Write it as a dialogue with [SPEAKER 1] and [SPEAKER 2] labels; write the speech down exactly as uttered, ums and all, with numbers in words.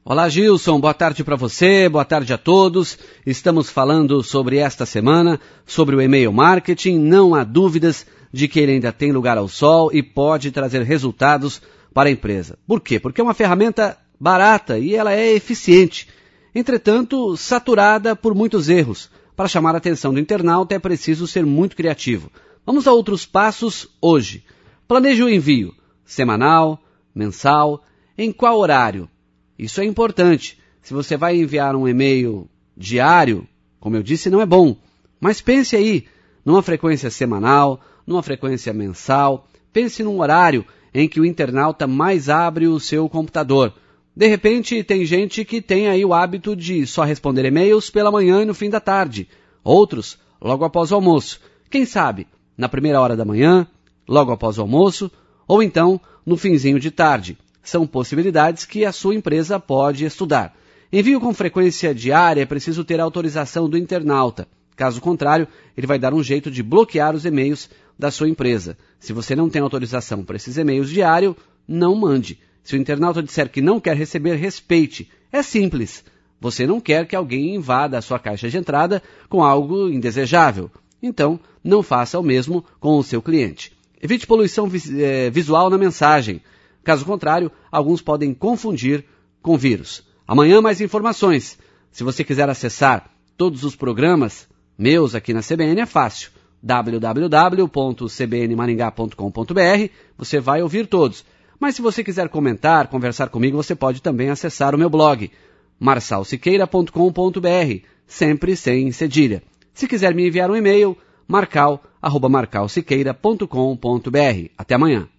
[SPEAKER 1] Olá, Gilson, boa tarde para você, boa tarde a todos. Estamos falando sobre esta semana, sobre o e-mail marketing. Não há dúvidas de que ele ainda tem lugar ao sol e pode trazer resultados para a empresa. Por quê? Porque é uma ferramenta barata e ela é eficiente. Entretanto, saturada por muitos erros. Para chamar a atenção do internauta é preciso ser muito criativo. Vamos a outros passos hoje. Planeje o envio, semanal, mensal, em qual horário? Isso é importante. Se você vai enviar um e-mail diário, como eu disse, não é bom. Mas pense aí, numa frequência semanal, numa frequência mensal. Pense num horário em que o internauta mais abre o seu computador. De repente, tem gente que tem aí o hábito de só responder e-mails pela manhã e no fim da tarde. Outros, logo após o almoço. Quem sabe, na primeira hora da manhã, logo após o almoço, ou então no finzinho de tarde. São possibilidades que a sua empresa pode estudar. Envio com frequência diária é preciso ter a autorização do internauta. Caso contrário, ele vai dar um jeito de bloquear os e-mails da sua empresa. Se você não tem autorização para esses e-mails diários, não mande. Se o internauta disser que não quer receber, respeite. É simples. Você não quer que alguém invada a sua caixa de entrada com algo indesejável. Então, não faça o mesmo com o seu cliente. Evite poluição visual na mensagem. Caso contrário, alguns podem confundir com vírus. Amanhã mais informações. Se você quiser acessar todos os programas meus aqui na C B N, é fácil. w w w ponto c b n maringá ponto com ponto b r. Você vai ouvir todos. Mas se você quiser comentar, conversar comigo, você pode também acessar o meu blog, marçal siqueira ponto com ponto b r, sempre sem cedilha. Se quiser me enviar um e-mail, marcal arroba marcal siqueira ponto com ponto b r. Até amanhã.